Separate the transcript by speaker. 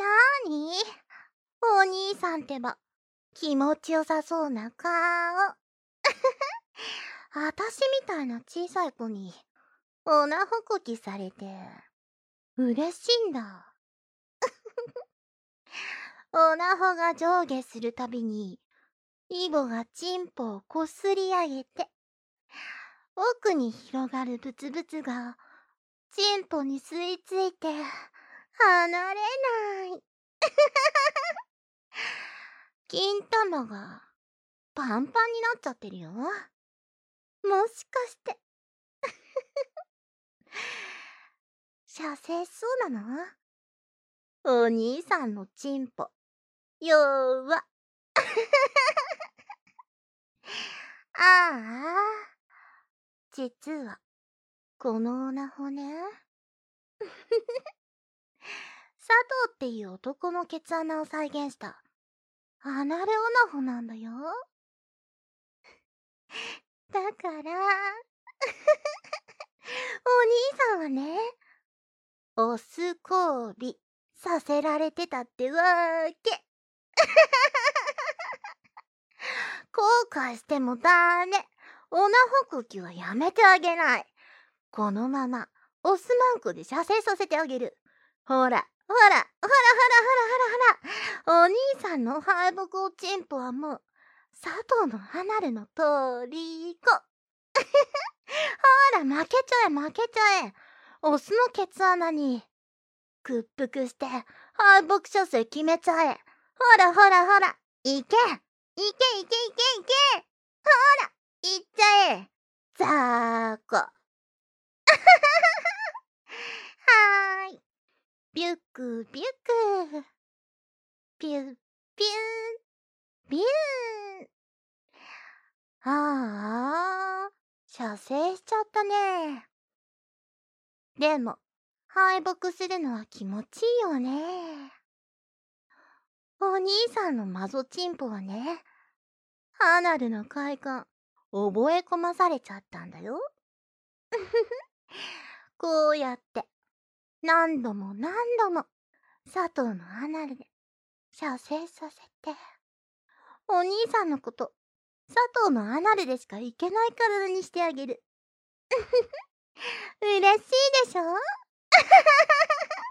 Speaker 1: なーにお兄さんってば、気持ちよさそうな顔。あたしみたいな小さい子に、おなほこきされて、嬉しいんだ。おなほが上下するたびに、イボがチンポをこすり上げて、奥に広がるブツブツが、チンポに吸い付いて、離れない。金玉がパンパンになっちゃってるよ。もしかして。射精しそうなの？お兄さんのチンポ。弱っ。ああ、実は、このオナホね。佐藤っていう男のケツ穴を再現したアナルオナホなんだよ。だから、お兄さんはね、オス交尾させられてたってわけ。後悔してもダメ。オナホ呼吸はやめてあげない。このまま、オスマンコで射精させてあげる。ほら、ほら、ほら、ほら、ほら、ほら、ほら。お兄さんの敗北おちんぽはもう、佐藤の離れのとりこ。ほら、負けちゃえ、負けちゃえ。オスのケツ穴に、屈服して、敗北射精決めちゃえ。ほら、ほら、ほら、いけ。いけ、いけ、いけ、いけ。ほら、いっちゃえ。ザーコ。はーい。ビュックビュック。ピュッピュービュー。ああ、射精しちゃったね。でも、敗北するのは気持ちいいよね。お兄さんのマゾチンポはね、アナルの快感、覚え込まされちゃったんだよ。こうやって、何度も何度も、佐藤のアナルで射精させて、お兄さんのこと、佐藤のアナルでしかいけない体にしてあげる。嬉しいでしょ？